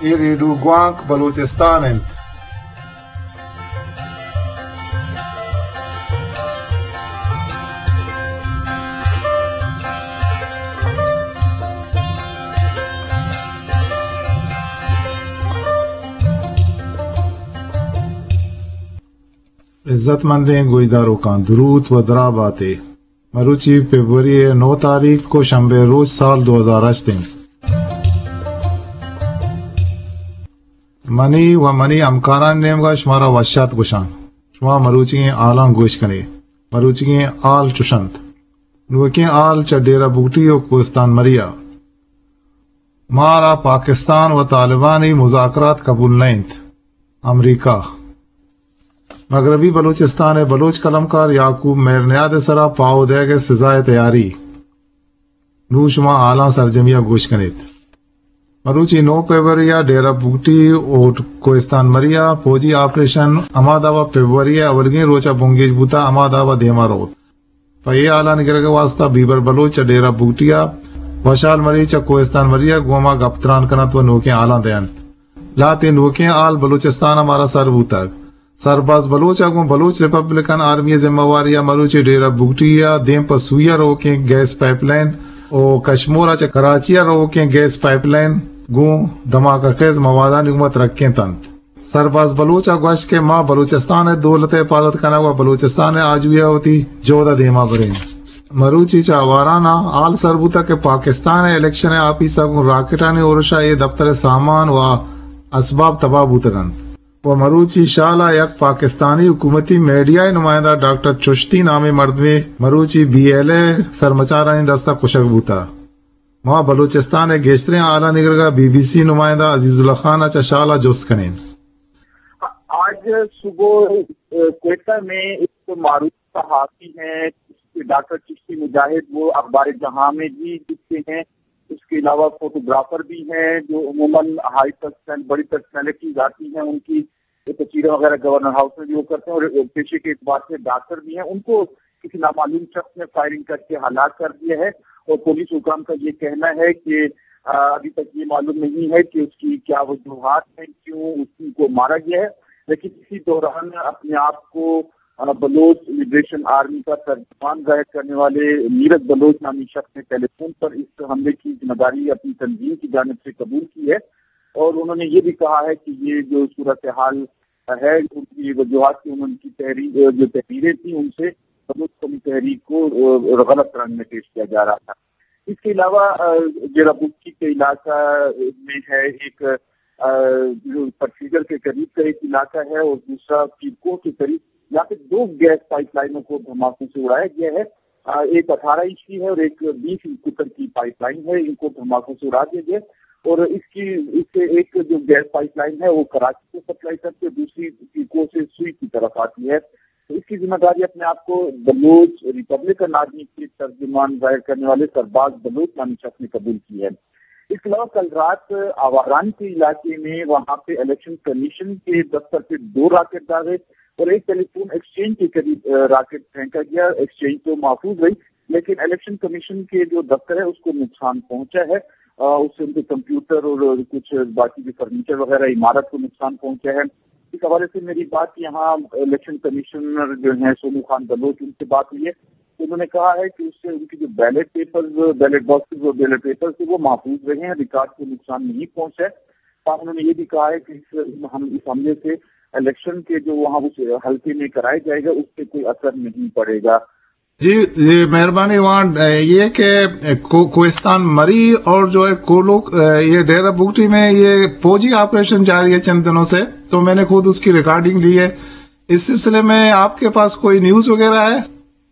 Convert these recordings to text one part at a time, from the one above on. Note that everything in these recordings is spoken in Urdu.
Iriduguank Baluchistan. عزت مندیں گویداروں کا درود و دراباتے مروچی فیبری 9 تاریخ کو شنبے روز سال 2008 منی و منی امکاران نیم گا شمارا وشات گشان شما مروچی آلان گوش کنے مروچی آل چشنت نوکی آل چا ڈیرہ بوٹی و کوستان مریا مارا پاکستان و طالبانی مذاکرات قبول نیند امریکہ مغربی بلوچستان بلوچ قلمکار یعقوب میرنیاد سرا پاؤ دے گے سزائے تیاری نو شما آلان سرجمیہ گوش کنیت مروچی 9 فیبریا ڈیرہ بوٹی اوٹ کوستان مریا فوجی آپریشن اماداوا فیبریا اولگین روچا بونگیج بوتا اماداوا دیما روت پئی آلان نگرگ واسطہ بیبر بلوچ ڈیرہ بوٹیا وشال مری چا کوستان مریا گوما گپتران کنت و نوکیں آلان دیانت لاتے نوکیں آل بلوچستان ہمارا سر بوتا سرباز بلوچ اگوں بلوچ ریپبلکن آرمی ذمہ واریا مروچی ڈیرہ بگٹیا دیم پسویا روکیں گیس پائپ لائن او کشمورا چا کراچیا روکیں گیس پائپ لائن گوں دھماکہ خیز موادان حکومت رکھیں تنت سرباز بلوچ اگوش کے ماں بلوچستان دولت حفاظت کرنا ہوا بلوچستان آجویا ہوتی جودہ دیما برین مروچی چا وارانہ آل سربوتا کے پاکستان الیکشن آپی سگوں راکٹانی اورشا یہ دفتر سامان و اسباب تباہ بوتگن و مروچی شالا یک پاکستانی حکومتی میڈیا نمائندہ ڈاکٹر چشتی نامی مردوے مروچی بی ایل اے سرمچارانی دستہ کشک بوتا وہاں بلوچستان گیشترین اعلیٰ نگرگا بی بی سی نمائندہ عزیز اللہ خان چا شالا جست کنین آج صبح کوئٹہ میں ایک معروف صحافی ہیں ڈاکٹر چشتی مجاہد وہ اخبار جہاں میں بھی لکھتے ہیں اس کے علاوہ فوٹوگرافر بھی ہیں جو عموماً بڑی پرسنالٹیز آتی ہیں ان کی تصویریں وغیرہ گورنر ہاؤس میں بھی وہ کرتے ہیں اور پیشے کے اعتبار سے ڈاکٹر بھی ہیں ان کو کسی نامعلوم شخص نے فائرنگ کر کے ہلاک کر دیا ہے اور پولیس حکام کا یہ کہنا ہے کہ ابھی تک یہ معلوم نہیں ہے کہ اس کی کیا وجوہات ہیں کیوں اس کو مارا گیا ہے لیکن اسی دوران اپنے آپ کو بلوچ لبریشن آرمی کا ترجمان ظاہر کرنے والے نیرج بلوچ نامی شخص نے ٹیلی فون پر اس حملے کی ذمہ داری اپنی تنظیم کی جانب سے قبول کی ہے اور انہوں نے یہ بھی کہا ہے کہ یہ جو صورتحال ہے ان کی وجوہات کی ان کی جو تحریریں تھیں ان سے بلوچ قومی تحریک کو غلط رنگ میں پیش کیا جا رہا تھا. اس کے علاوہ ڈیرہ بگٹی کے علاقہ میں ہے ایک پرسیجر کے قریب کا ایک علاقہ ہے اور دوسرا پیرکو کے قریب یہاں پہ 2 گیس پائپ لائنوں کو دھماکوں سے اڑایا گیا ہے. ایک 18 انچ کی ہے اور ایک 20 انچ کی پائپ لائن ہے. ان کو دھماکوں سے اڑا دیا گیا اور اس سے ایک جو گیس پائپ لائن ہے وہ کراچی کو سپلائی کرتی ہے دوسری پیرکو سے سوئی کی طرف آتی ہے. تو اس کی ذمہ داری اپنے آپ کو بلوچ ریپبلکن آرمی کے ترجمان ظاہر کرنے والے سرباز بلوچ نامی شخص نے قبول کی ہے. اس کے علاوہ کل رات آواران کے علاقے میں وہاں پہ الیکشن کمیشن کے دفتر پہ 2 راکٹ داغے اور ایک ٹیلی فون ایکسچینج کے قریب راکٹ پھینکا گیا. ایکسچینج تو محفوظ رہی لیکن الیکشن کمیشن کے جو دفتر ہے اس کو نقصان پہنچا ہے. اس سے ان کے کمپیوٹر اور کچھ باقی جو فرنیچر وغیرہ عمارت کو نقصان پہنچا ہے. اس حوالے سے میری بات یہاں الیکشن کمیشنر جو ہیں سونو خان بلوچ ان سے بات ہوئی ہے. انہوں نے کہا ہے کہ اس سے ان کی جو بیلٹ باکسز اور بیلٹ پیپر تھے وہ محفوظ رہے ہیں ریکارڈ کو نقصان نہیں پہنچا ہے. انہوں نے یہ بھی کہا ہے کہ اس حملے سے الیکشن کے جو وہاں اس حلقے میں کرایا جائے گا اس سے کوئی اثر نہیں پڑے گا. جی مہربانی وہاں یہ کہ کوہستان مری اور جو ہے کولوک یہ ڈیرہ بگٹی میں یہ فوجی آپریشن جاری ہے چند دنوں سے تو میں نے خود اس کی ریکارڈنگ لی ہے. اس سلسلے میں آپ کے پاس کوئی نیوز وغیرہ ہے؟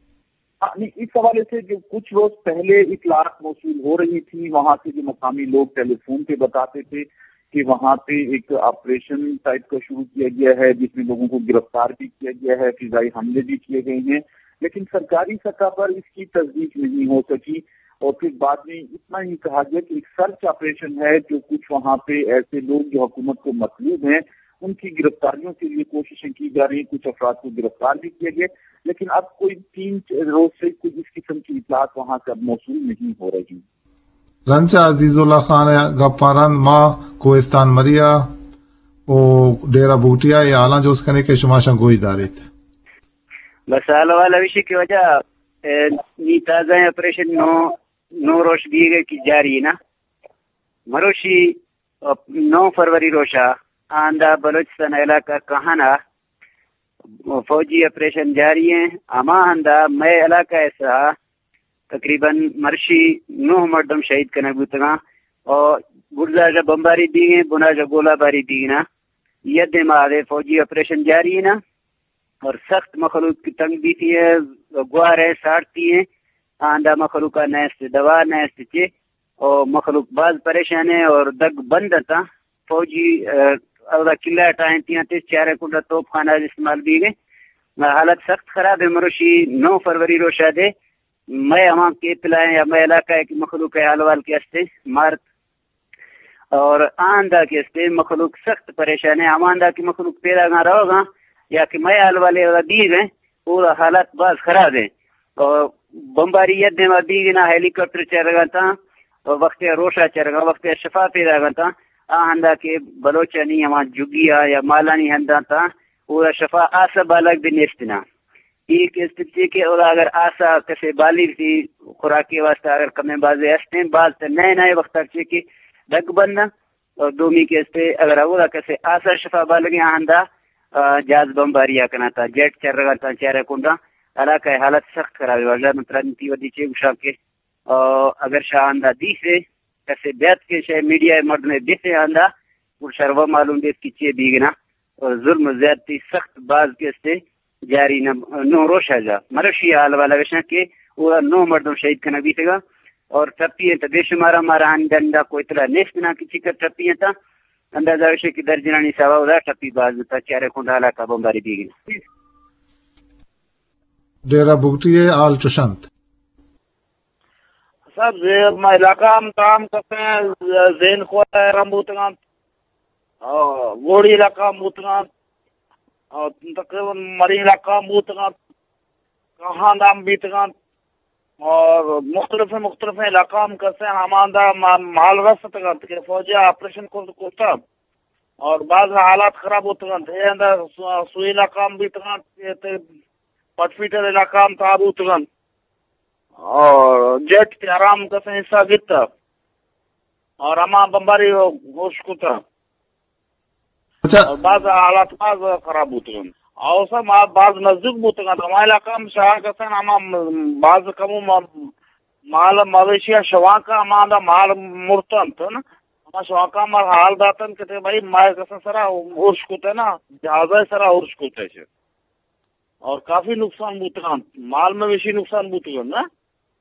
اس حوالے سے جو کچھ روز پہلے اطلاعات موصول ہو رہی تھی وہاں سے جو مقامی لوگ ٹیلی فون پہ بتاتے تھے کہ وہاں پہ ایک آپریشن ٹائپ کا شروع کیا گیا ہے جس میں لوگوں کو گرفتار بھی کیا گیا ہے فضائی حملے بھی کیے گئے ہیں لیکن سرکاری سطح پر اس کی تصدیق نہیں ہو سکی. اور پھر بعد میں اتنا ہی کہا گیا کہ ایک سرچ آپریشن ہے جو کچھ وہاں پہ ایسے لوگ جو حکومت کو مطلوب ہیں ان کی گرفتاریوں کے لیے کوششیں کی جا رہی ہیں. کچھ افراد کو گرفتار بھی کیے گئے لیکن اب کوئی 3 روز سے کوئی اس قسم کی اطلاعات وہاں سے اب موصول نہیں ہو رہی. رنچا عزیز اللہ خان گپاران ما کوہستان مریا او ڈیرا بوٹیا یا آلان جوز کنے کے شماشا گوئی داریت بس آلہ والا وشی کی وجہ نی تازہ اپریشن نو روش دیگے کی جاری ہے نا مروشی 9 فروری روشا آندہ بلوچستان علاقہ کہانا فوجی اپریشن جاری ہیں اما آندہ میں علاقہ ایسا تقریباً مرشی 9 مردم شہید کرنے بوتگاں اور گرزا جا بمباری دیگیں بنا جا گولہ باری دیگنا ید مادے فوجی اپریشن جاری ہے نا اور سخت مخلوق کی تنگ دیتی ہے گوارے ساڑتی ہیں آندہ مخلوق کا نیست دوا نیست چے اور مخلوق بعض پریشان ہے اور دگ بند تھا فوجی اولا قلعہ ٹائن تیاں تیس 4 کنڈا توپ خانہ استعمال دی گئے حالت سخت خراب ہے مروشی 9 فروری روشا دے میں ہماں کے پلائیں یا میں علاقہ ہے کہ مخلوق حالوال کے استے مارت اور آندہ کے استے مخلوق سخت پریشان ہے آماندہ کی مخلوق پیدا گا رہو گا یا کہ میں حالوالے دی گئے پورا حالت بعض خراب ہے اور بمباری ید دیما دی گنا ہیلی کاپٹر چل گا تھا اور وقت روشا چل گا وقت شفا پیدا گا تھا آندہ کے بلوچانی ہماں جگیا یا مالانی ہندہ تھا پورا شفا آسا بالک بھی نیستنا ایک استفتی کے اور اگر آسا کسے بالی تھی خوراکی واسطہ اگر کمیں بازے استے بعض تا نئے وقت تک چکی دگ بندہ اور دومی کے استے اگر اولا کسے آسا شفا بالگی آندہ جاز بمباری آکنا تھا جیٹ چر رگا تھا 4 کنڈا علاقہ حالت سخت خرابی وجہ نترانتی ودی چے گشا کے اگر شاہ آندہ دی سے کسے بیت کے شاہ میڈیا مرد میں دیتے آندہ اور شروع معلوم دیت کی چے بیگنا اور ظلم زیادتی سخت باز کے استے جاری نو روشا جا مرشی حال والا وشنا کے وہ 9 مردم شہید کنا بیتے گا اور ٹپی تا بے شمارا مارا ہندہ کوئی طرح نیست نا کچی کر ٹپی تا اندازہ وشے کی درجنانی سوا ہودا ٹپی باز تا 4 کنڈا علاقہ بمباری بیگنا ڈیرا بگٹی آل چشنت سب میں علاقہ ہم کام کرتے ہیں زین کو رم بوتگان گوڑی علاقہ بوتگان اور تقریباً مری علاقہ بوتگان کہاں دام بیتگان اور مختلف علاقہ ہم کرتے ہیں ہماندہ مال رست کہ فوجی آپریشن کرتا اور بعض حالات خراب ہوتا سوئی علاقہ ہم بیتگان پٹفیٹر علاقہ ہم تھا بوتگان اور جیٹ کے آرام کرتے ہیں حصہ گتا اور ہما بمباری ہوش کتا اور بعض حالات بعض خراب ہوتے ہیں اور سب بعض نزدیک ہوتے ہیں ہمارے علاقہ میں شہر کرتے ہیں ہما بعض کمو مال مویشی شواں کا ہمارا مال مرتن تھا نا ہما شواں کا ہمارا حال داتن کہتے بھائی مائے کسا سرا عرش کوتے نا جہازہ سرا عرش کوتے چھے اور کافی نقصان ہوتے ہیں مال میں ویشی نقصان ہوتے ہیں نا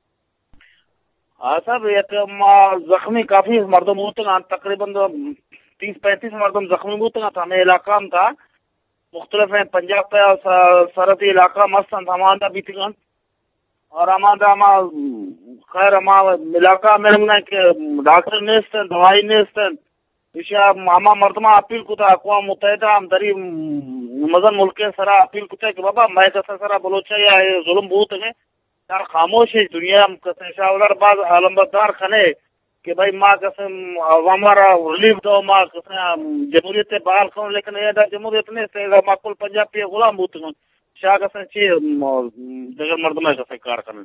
صاحب ایک زخمی کافی مردم ہوتے ہیں تقریباً 30-35 مردم زخمی ہوتے ہیں ہمیں علاقہ میں تھا مختلف ہیں پنجاب کا سرحدی علاقہ مستن ہماندہ بیتی گن اور ہماندہ خیر علاقہ میں کہ ڈاکٹر نیستن دوائی نیستن اشیاء ہما مردمہ اپیل کو تھا اقوام متحدہ ہم دری مزن ملک سرا اپیل کو تھا کہ بابا میں کسا سرا بلوچا یا ظلم بہت ہے یار خاموش ہے دنیا کسے شاہ بعض علمبردار کھنے کہ بھائی ماں قسم ہمارا ریلیف دو ماں قسم جمہوریت بحال کروں لیکن یہ جمہوریت نہیں ماں کل پنجاب پہ غلام بوت شاہ قسم چیئے جگر مردمہ قسم کار کرنے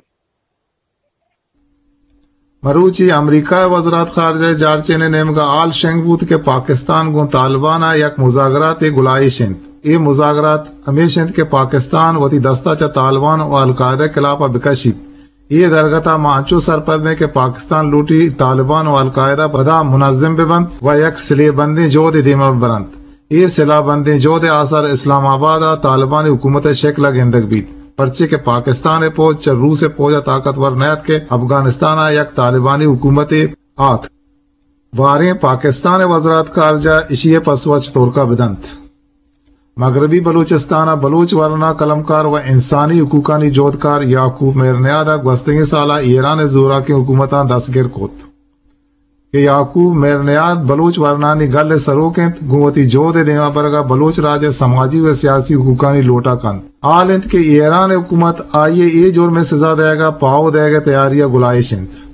مروچی امریکہ وزارت خارجہ جارچے نے نیم کا آل شنگ بوت کے پاکستان کو طالبانہ یک مذاکرات گلائی شنت یہ مذاکرات ہمیشند کے پاکستان وتی دستہ چا طالبان و القاعدہ خلاف بکشید یہ درگتا مانچو سرپد میں کہ پاکستان لوٹی طالبان و القاعدہ بدا منظم ببند و یک سلح بندی جو دی دیمہ برند یہ سلاح بندی جو دے آثار اسلام آباد طالبانی حکومت شکل گندگ بیت پرچے کے پاکستان پوج چا روس پوجا طاقتور نیت کے افغانستان یک طالبانی حکومت آت باریں پاکستان وزارت خارجہ اشیے پسوچ تورکا بدنت مغربی بلوچستانہ بلوچ ورنا قلمکار و انسانی حقوقانی جودکار یعقوب میرنیادہ گوستگی سالہ ایران زورا کی حکومتاں دستگیر کوت کہ یعقوب میرنیاد بلوچ ورنانی گل سروکند گوتی جود دیما برگا بلوچ راج سماجی و سیاسی حقوقانی لوٹا کند آل انت کہ ایران حکومت آئیے یہ جرم میں سزا دے گا پاؤ دے گا تیاریاں گلائشند